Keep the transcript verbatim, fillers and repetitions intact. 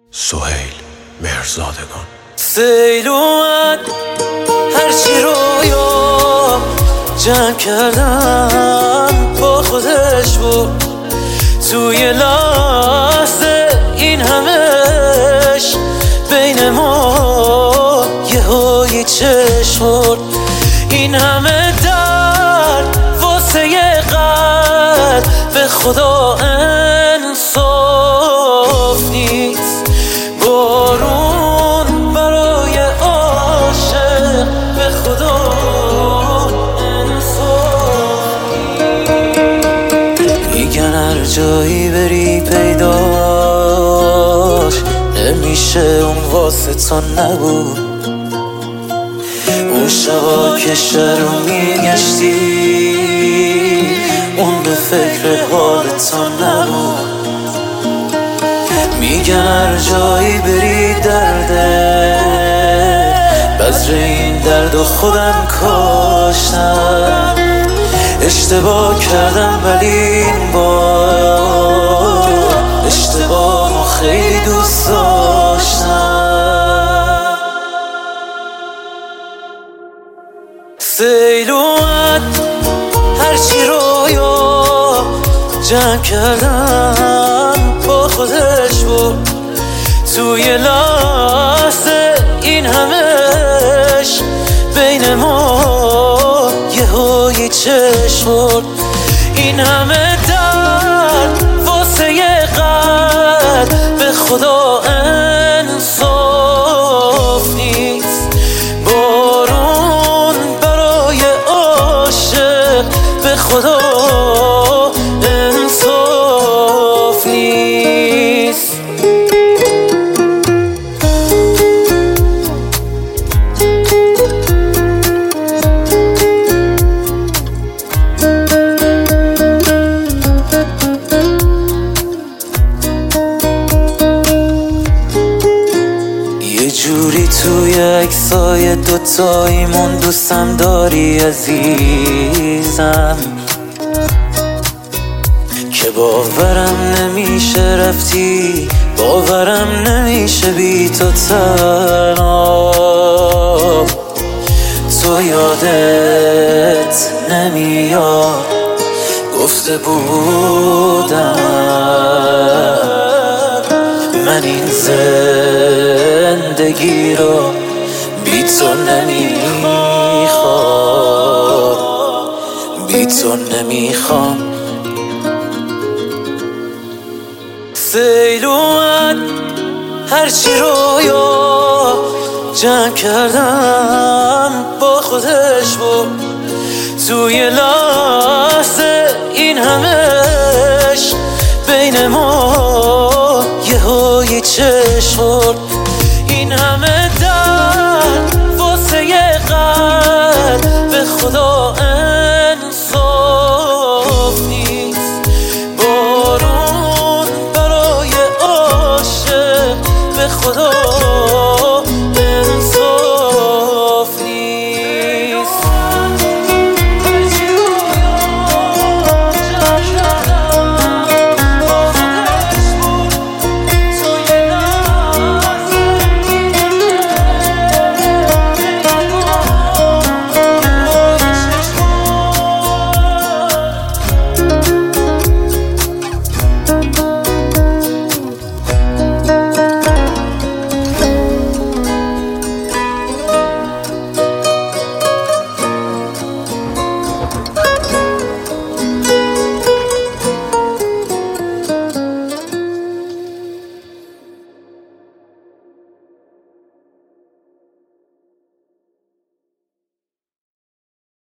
سهیل مهرزادگان. سیل اومد هرچی رویا جمع کردم با خودش بود، توی لحظه این همش بین ما یه هایی چشم خورد. این همه درد واسه یه قلب به خدا انصاف نیست. بارون برای عاشق به خدا انصاف نیست. میگن هر جایی بری پیداش نمیشه، اون واسه تو نبود. اون شبا که شهر رو میگشتی اون به فکر حال تو نبود. میگن هر جایی بری درده، بذر این درد و خودم کاشتم. اشتباه کردم ولی این بار اشتباه خیلی دوست داشتم. سیل اومد هرچی رویا جمع کردم با خودش بود، توی لحظه این همش بین ما یه هایی چشم خورد. این همه درد واسه یه قلب به خدا انصاف نیست. بارون برای عاشق به خدا انصاف نیست. یه جوری توی عکسای دوتاییمون دوستم داری عزیزم، که باورم نمیشه رفتی، باورم نمیشه بی تو تنها. تو یادت نمیاد گفته بودم من این زندگی رو بی تو نمیخوام، بی تو نمیخوام. سیل اومد هرچی رویا جمع کردم با خودش بود، توی لحظه این همش بین ما یه هایی چشم خورد. این همه درد واسه یه قلب به خدا انصاف نیست. بارون برای عاشق به خدا